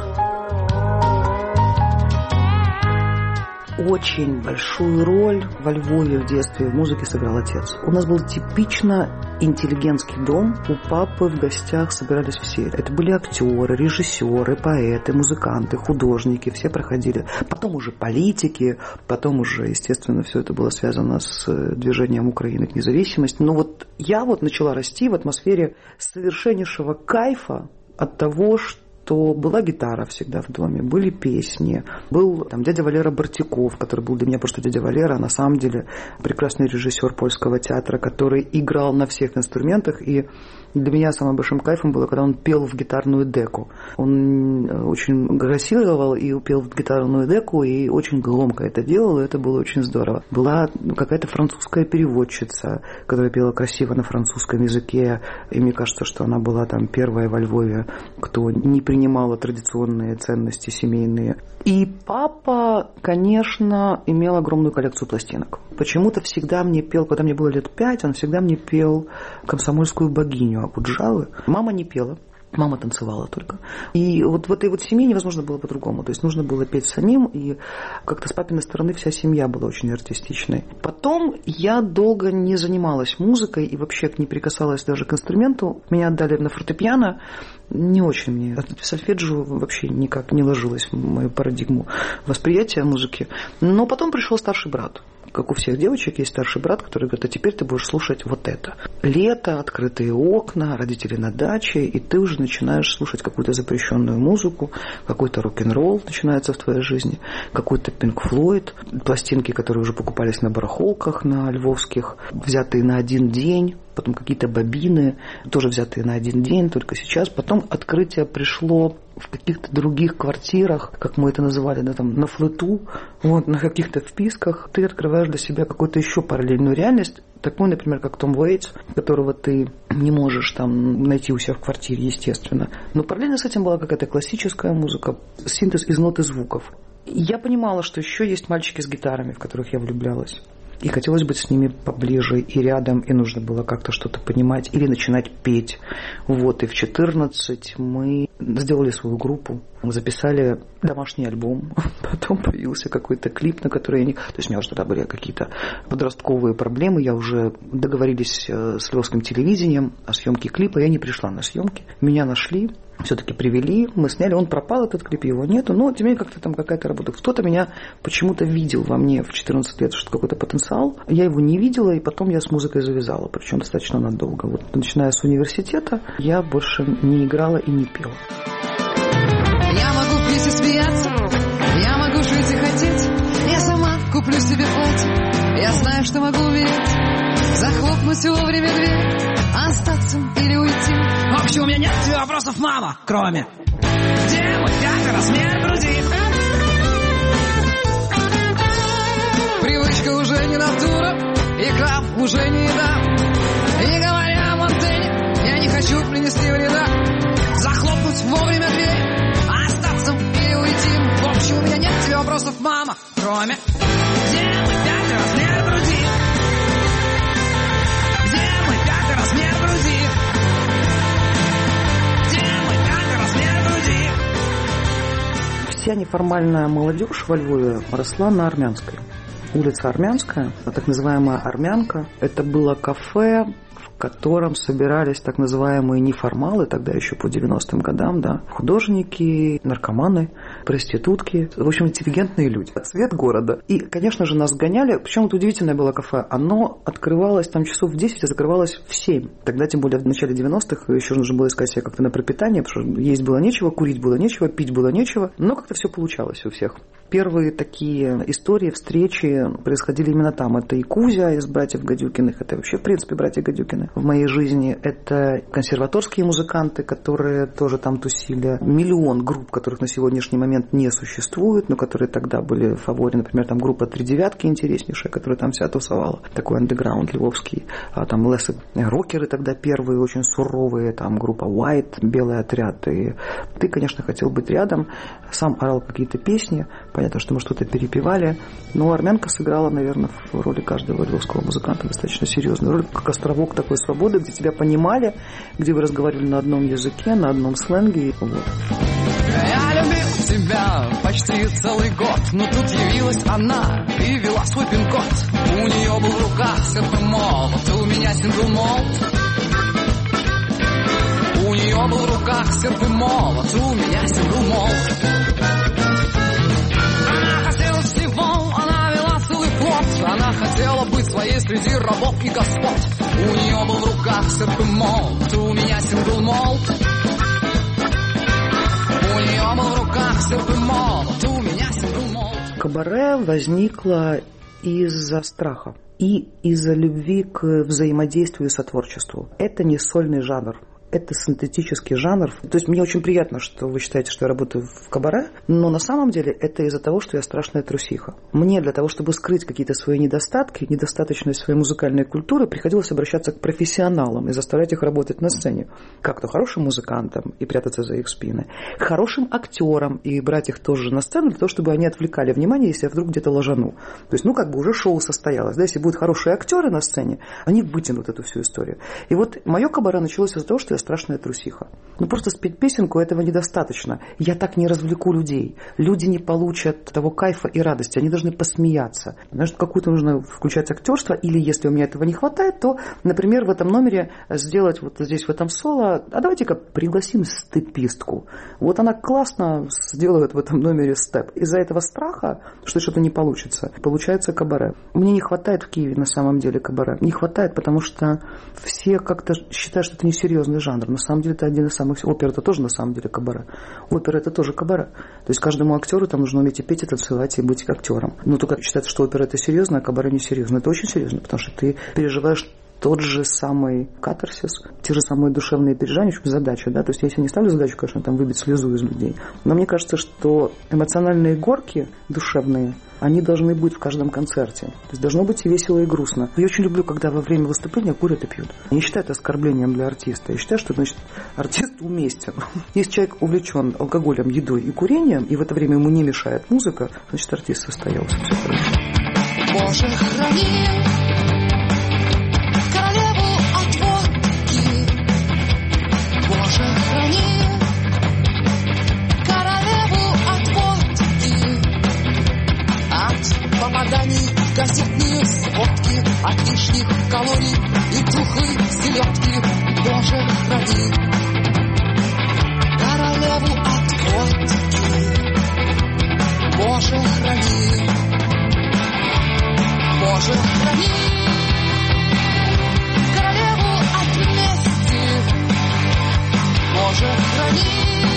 Очень большую роль во Львове в детстве в музыке сыграл отец. У нас был типично интеллигентский дом. У папы в гостях собирались все. Это были актеры, режиссеры, поэты, музыканты, художники. Все проходили. Потом уже политики. Потом уже, естественно, все это было связано с движением Украины к независимости. Но вот я вот начала расти в атмосфере совершеннейшего кайфа от того, что то была гитара всегда в доме, были песни. Был там дядя Валера Бартяков, который был для меня просто дядя Валера, а на самом деле прекрасный режиссер польского театра, который играл на всех инструментах. И для меня самым большим кайфом было, когда он пел в гитарную деку. Он очень грассировал и пел в гитарную деку, и очень громко это делал, и это было очень здорово. Была какая-то французская переводчица, которая пела красиво на французском языке, и мне кажется, что она была там первая во Львове, кто не принимала традиционные ценности семейные. И папа, конечно, имел огромную коллекцию пластинок. Почему-то всегда мне пел, когда мне было лет пять, он всегда мне пел «Комсомольскую богиню» Акуджавы. Мама не пела. Мама танцевала только. И вот в этой вот семье невозможно было по-другому. То есть нужно было петь самим, и как-то с папиной стороны вся семья была очень артистичной. Потом я долго не занималась музыкой и вообще не прикасалась даже к инструменту. Меня отдали на фортепиано. Не очень мне. Сольфеджио вообще никак не ложилось в мою парадигму восприятия музыки. Но потом пришел старший брат. Как у всех девочек есть старший брат, который говорит, а теперь ты будешь слушать вот это. Лето, открытые окна, родители на даче, и ты уже начинаешь слушать какую-то запрещенную музыку, какой-то рок-н-ролл начинается в твоей жизни, какой-то Pink Floyd, пластинки, которые уже покупались на барахолках, на львовских, взятые на один день, потом какие-то бобины, тоже взятые на один день, только сейчас. Потом открытие пришло в каких-то других квартирах, как мы это называли, да, там, на флоту, вот, на каких-то вписках. Ты открываешь для себя какую-то еще параллельную реальность, такую, например, как Том Уэйтс, которого ты не можешь там найти у себя в квартире, естественно. Но параллельно с этим была какая-то классическая музыка, синтез из нот и звуков. Я понимала, что еще есть мальчики с гитарами, в которых я влюблялась. И хотелось быть с ними поближе и рядом, и нужно было как-то что-то понимать или начинать петь. Вот, и в четырнадцать мы сделали свою группу, записали домашний альбом, потом появился какой-то клип, на который я не... То есть у меня уже тогда были какие-то подростковые проблемы, я уже договорились с львовским телевидением о съемке клипа, я не пришла на съемки, меня нашли, все-таки привели, мы сняли, он пропал, этот клип, его нету, но тем не менее как-то там какая-то работа. Кто-то меня почему-то видел во мне в четырнадцать лет, что какой-то потенциал, я его не видела, и потом я с музыкой завязала, причем достаточно надолго. Вот начиная с университета я больше не играла и не пела. Я могу пить и смеяться, я могу жить и хотеть, я сама куплю себе платье, я знаю, что могу умереть, захлопнуть вовремя дверь, остаться или уйти. В общем, у меня нет тебе вопросов, мама, кроме где мой пятый размер груди? Привычка уже не натура, и краб уже не еда. И говоря об антенне, я не хочу принести вреда. Захлопнуть вовремя дверь, остаться или уйти. В общем, у меня нет тебе вопросов, мама, кроме где мой пятый размер груди? Где мой пятый размер груди? Вся неформальная молодежь во Львове росла на Армянской. Улица Армянская, так называемая Армянка, это было кафе, в котором собирались так называемые неформалы, тогда еще по девяностым годам, да, художники, наркоманы, проститутки, в общем, интеллигентные люди. Цвет города. И, конечно же, нас гоняли, причем это удивительное было кафе, оно открывалось там часов в десять, а закрывалось в семь. Тогда, тем более, в начале девяностых еще нужно было искать себе как-то на пропитание, потому что есть было нечего, курить было нечего, пить было нечего, но как-то все получалось у всех. Первые такие истории, встречи происходили именно там. Это и Кузя из братьев Гадюкиных, это вообще, в принципе, братья Гадюкины в моей жизни. Это консерваторские музыканты, которые тоже там тусили. Миллион групп, которых на сегодняшний момент не существует, но которые тогда были в фаворе. Например, там группа «Три девятки» интереснейшая, которая там вся тусовала. Такой андеграунд львовский. А там лесы рокеры тогда первые, очень суровые. Там группа White, белый отряд. И ты, конечно, хотел быть рядом. Сам орал какие-то песни. Понятно, что мы что-то перепевали, но армянка сыграла, наверное, в роли каждого львовского музыканта достаточно серьезную роль, как островок такой свободы, где тебя понимали, где вы разговаривали на одном языке, на одном сленге. Вот. Я любил тебя почти целый год, но тут явилась она и вела свой пин-код. У нее был в руках серп и молот, у меня сингл-молот. У нее был в руках серп и молот, у меня сингл-молот. Она хотела быть своей среди рабов и господ. У нее был в руках серп и молот, у меня сингл-молот. У нее был в руках серп и молот, у меня сингл-молот. Кабаре возникло из-за страха и из-за любви к взаимодействию и сотворчеству. Это не сольный жанр. Это синтетический жанр. То есть мне очень приятно, что вы считаете, что я работаю в кабаре, но на самом деле это из-за того, что я страшная трусиха. Мне для того, чтобы скрыть какие-то свои недостатки, недостаточность своей музыкальной культуры, приходилось обращаться к профессионалам и заставлять их работать на сцене. Как-то хорошим музыкантам и прятаться за их спины, хорошим актерам и брать их тоже на сцену для того, чтобы они отвлекали внимание, если я вдруг где-то ложану. То есть, ну, как бы уже шоу состоялось. Да? Если будут хорошие актеры на сцене, они вытянут эту всю историю. И вот мое кабаре началось из-за того, что я страшная трусиха. Но просто спеть песенку этого недостаточно. Я так не развлеку людей. Люди не получат того кайфа и радости. Они должны посмеяться. Значит, какую-то нужно включать актерство. Или если у меня этого не хватает, то, например, в этом номере сделать вот здесь в этом соло, а давайте-ка пригласим степистку. Вот она классно сделает в этом номере степ. Из-за этого страха, что что-то не получится, получается кабаре. Мне не хватает в Киеве на самом деле кабаре. Не хватает, потому что все как-то считают, что это несерьезный жанр. На самом деле это один из самых... Опера это тоже на самом деле кабаре. Опера это тоже кабаре. То есть каждому актеру там нужно уметь и петь, и танцевать, и быть актером. Но только считается, что опера это серьезно, а кабаре не серьезно. Это очень серьезно, потому что ты переживаешь тот же самый катарсис, те же самые душевные переживания, в общем, задача, да, то есть я себе не ставлю задачу, конечно, там выбить слезу из людей, но мне кажется, что эмоциональные горки душевные, они должны быть в каждом концерте, то есть должно быть и весело, и грустно. Я очень люблю, когда во время выступления курят и пьют. Я не считаю это оскорблением для артиста, я считаю, что, значит, артист уместен. Если человек увлечен алкоголем, едой и курением, и в это время ему не мешает музыка, значит, артист состоялся, все хорошо. Боже, храни королеву от водки. Боже, храни королеву от водки. От попаданий в газетные сводки, от лишних калорий и тухлой селедки. Боже, храни королеву от водки. Боже, храни. Боже, храни королеву от мести. Боже, храни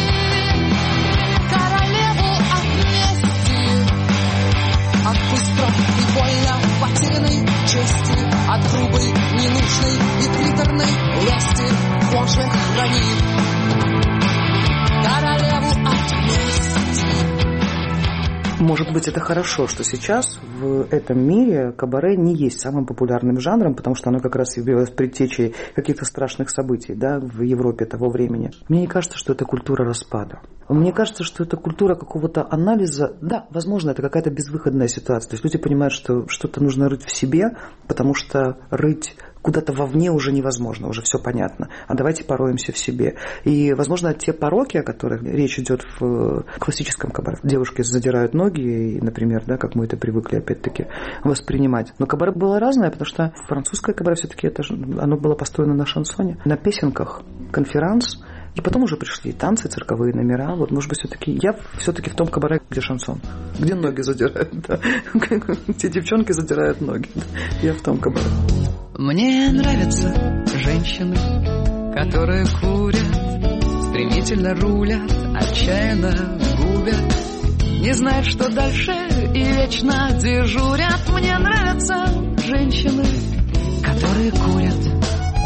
королеву от мести. От быстро и больно потерянной чести, от грубой, ненужной и приторной лести. Боже, храни королеву от мести. Может быть, это хорошо, что сейчас в этом мире кабаре не есть самым популярным жанром, потому что оно как раз явилось предтечей каких-то страшных событий, да, в Европе того времени. Мне не кажется, что это культура распада. Мне кажется, что это культура какого-то анализа. Да, возможно, это какая-то безвыходная ситуация. То есть люди понимают, что что-то нужно рыть в себе, потому что рыть куда-то вовне уже невозможно, уже все понятно. А давайте пороемся в себе. И, возможно, те пороки, о которых речь идет в классическом кабаре. Девушки задирают ноги, например, да, как мы это привыкли, опять-таки, воспринимать. Но кабаре было разное, потому что французское кабаре все-таки это, оно было построено на шансоне, на песенках, конферанс. И потом уже пришли танцы, цирковые номера. Вот, может быть, все-таки я все-таки в том кабаре, где шансон. Где ноги задирают, да. Те девчонки задирают ноги. Я в том кабаре. Мне нравятся женщины, которые курят, стремительно рулят, отчаянно губят, не знают, что дальше, и вечно дежурят. Мне нравятся женщины, которые курят.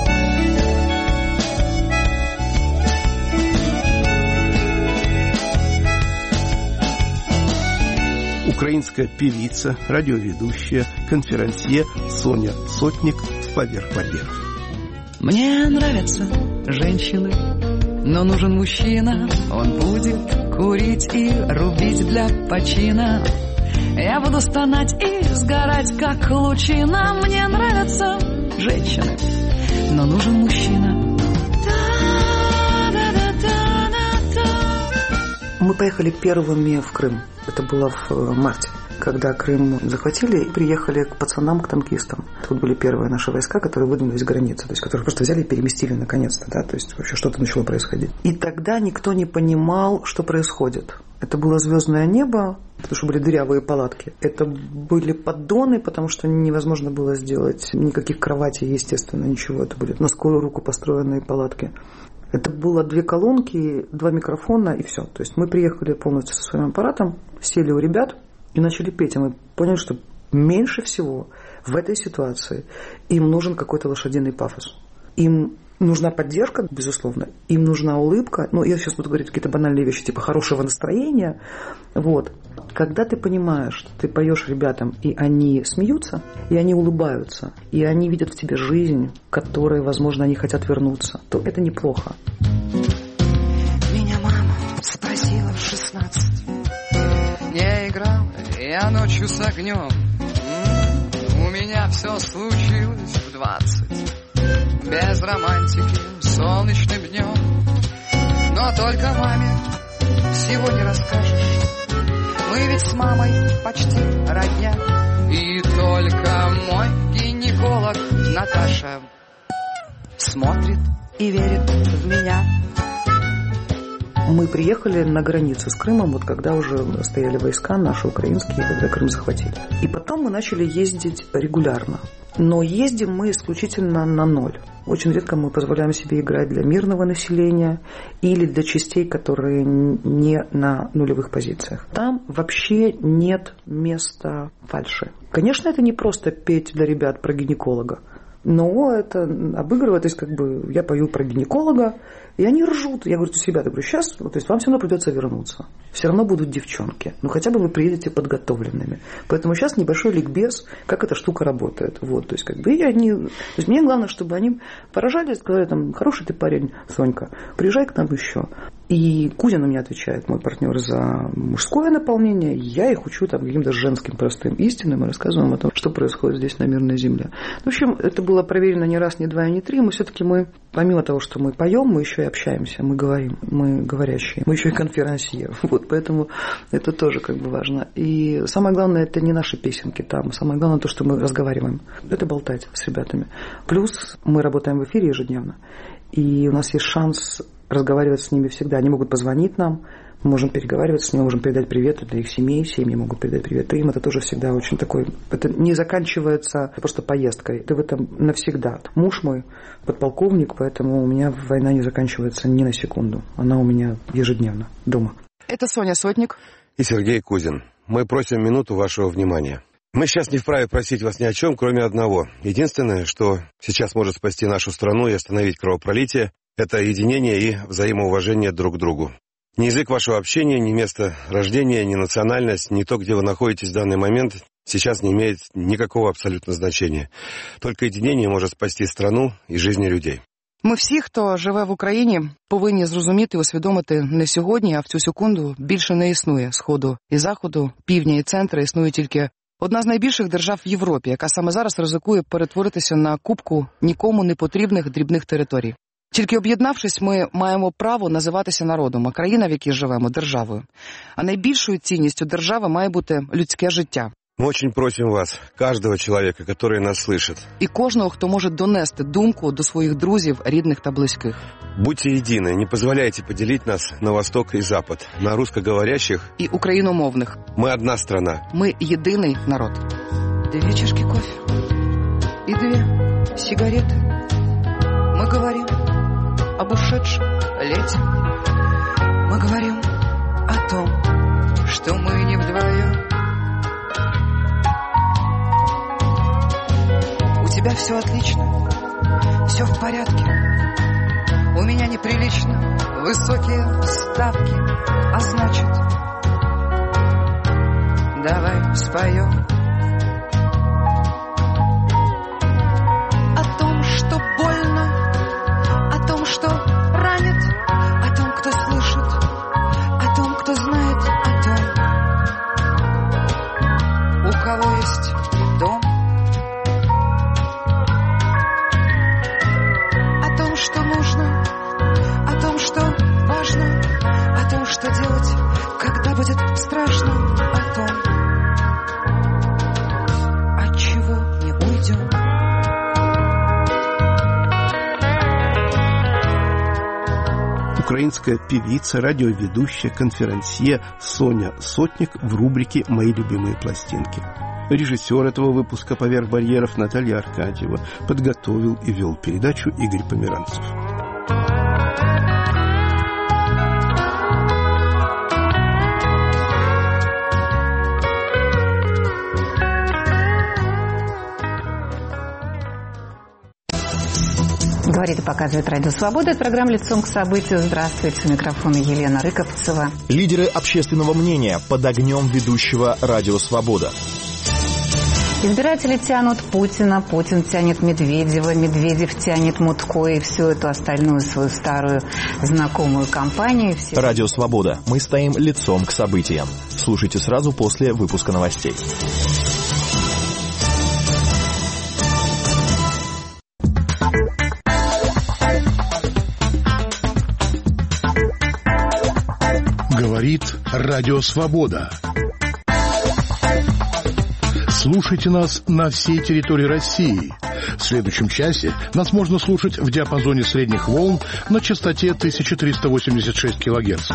Украинская певица, радиоведущая, конферансье Соня Сотник поверх барьеров. Мне нравятся женщины, но нужен мужчина. Он будет курить и рубить для почина. Я буду стонать и сгорать, как лучина. Мне нравятся женщины, но нужен мужчина. Мы поехали первыми в Крым. Это было в марте, когда Крым захватили и приехали к пацанам, к танкистам. Тут были первые наши войска, которые выдвинулись с границы, то есть которых просто взяли и переместили наконец-то, да, то есть вообще что-то начало происходить. И тогда никто не понимал, что происходит. Это было звездное небо, потому что были дырявые палатки. Это были поддоны, потому что невозможно было сделать никаких кроватей, естественно, ничего. Это были на скорую руку построенные палатки. Это было две колонки, два микрофона и все. То есть мы приехали полностью со своим аппаратом, сели у ребят и начали петь. И мы поняли, что меньше всего в этой ситуации им нужен какой-то лошадиный пафос. Им нужна поддержка, безусловно, им нужна улыбка. Ну, я сейчас буду говорить какие-то банальные вещи, типа хорошего настроения. Вот. Когда ты понимаешь, что ты поешь ребятам, и они смеются, и они улыбаются, и они видят в тебе жизнь, к которой, возможно, они хотят вернуться, то это неплохо. Меня мама спросила в шестнадцать. Не играл я ночью с огнем. У меня все случилось в двадцать. без романтики, солнечным днем. Но только маме всего не расскажешь. Мы ведь с мамой почти родня. И только мой гинеколог Наташа смотрит и верит в меня. Мы приехали на границу с Крымом, вот когда уже стояли войска наши украинские, когда Крым захватили. И потом мы начали ездить регулярно. Но ездим мы исключительно на ноль. Очень редко мы позволяем себе играть для мирного населения или для частей, которые не на нулевых позициях. Там вообще нет места фальши. Конечно, это не просто петь для ребят про гинеколога, но это обыгрывает, то есть как бы я пою про гинеколога, и они ржут. Я говорю, то есть, ребята, говорю, сейчас, то есть вам все равно придется вернуться. Все равно будут девчонки. Ну, хотя бы вы приедете подготовленными. Поэтому сейчас небольшой ликбез, как эта штука работает. Вот, то есть, как бы, и они... То есть, мне главное, чтобы они поражались, сказали, там, хороший ты парень, Сонька, приезжай к нам еще. И Кузин у меня отвечает, мой партнер, за мужское наполнение. Я их учу там каким-то женским простым истинам и рассказываем о том, что происходит здесь на мирной земле. В общем, это было проверено не раз, не два и не три. Мы все-таки, мы, помимо того, что мы поем, мы еще и общаемся, мы говорим, мы говорящие, мы еще и конферансье. Вот, поэтому это тоже как бы важно. И самое главное, это не наши песенки там. Самое главное то, что мы разговариваем. Это болтать с ребятами. Плюс мы работаем в эфире ежедневно. И у нас есть шанс разговаривать с ними всегда. Они могут позвонить нам, мы можем переговаривать с ними, можем передать привет для их семей, семьи могут передать привет им. Это тоже всегда очень такой... Это не заканчивается просто поездкой. Это в этом навсегда. Муж мой подполковник, поэтому у меня война не заканчивается ни на секунду. Она у меня ежедневно дома. Это Соня Сотник. И Сергей Кузин. Мы просим минуту вашего внимания. Мы сейчас не вправе просить вас ни о чем, кроме одного. Единственное, что сейчас может спасти нашу страну и остановить кровопролитие, это единение и взаимоуважение друг к другу. Ни язык вашего общения, ни место рождения, ни национальность, ни то, где вы находитесь в данный момент, сейчас не имеет никакого абсолютно значения. Только единение може спасти страну і жизни людей. Ми всі, хто живе в Україні, повинні зрозуміти і усвідомити не сьогодні, а в цю секунду більше не існує Сходу і Заходу, Півдня і Центра. Існує тільки одна з найбільших держав в Європі, яка саме зараз ризикує перетворитися на купку нікому не потрібних дрібних територій. Тільки об'єднавшись, ми маємо право називатися народом, а країна, в якій живемо, державою. А найбільшою цінністю держави має бути людське життя. Мы очень просим вас, каждого человека, который нас слышит. І кожного, хто може донести думку до своїх друзів, рідних та близьких. Будьте едины, не позволяйте поделить нас на восток и запад, на русскоговорящих і україномовних. Мы одна страна. Мы єдиний народ. Две чашки кофе и две сигареты. Мы говорим об ушедшем лете. Мы говорим о том, что мы не вдвоем. У тебя все отлично, все в порядке. У меня неприлично высокие ставки. А значит, давай споем о том, что больно, о том, что ранит, о том, кто слышит, о том, кто знает, о том, у кого есть дом. Что нужно, о том, что важно, о том, что делать, когда будет страшно, о том, от чего не уйдем. Украинская певица, радиоведущая, конферансье Соня Сотник в рубрике «Мои любимые пластинки». Режиссер этого выпуска «Поверх барьеров» Наталья Аркадьева. Подготовил и вел передачу Игорь Померанцев. Говорит и показывает Радио Свобода. Это программа «Лицом к событию». Здравствуйте. У микрофона Елена Рыковцева. Лидеры общественного мнения под огнем ведущего Радио Свобода. Избиратели тянут Путина, Путин тянет Медведева, Медведев тянет Мутко и всю эту остальную свою старую знакомую компанию. Все... Радио Свобода. Мы стоим лицом к событиям. Слушайте сразу после выпуска новостей. говорит Радио Свобода. Слушайте нас на всей территории России. В следующем часе нас можно слушать в диапазоне средних волн на частоте тысяча триста восемьдесят шесть килогерц.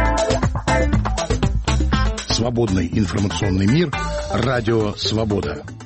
Свободный информационный мир. Радио Свобода.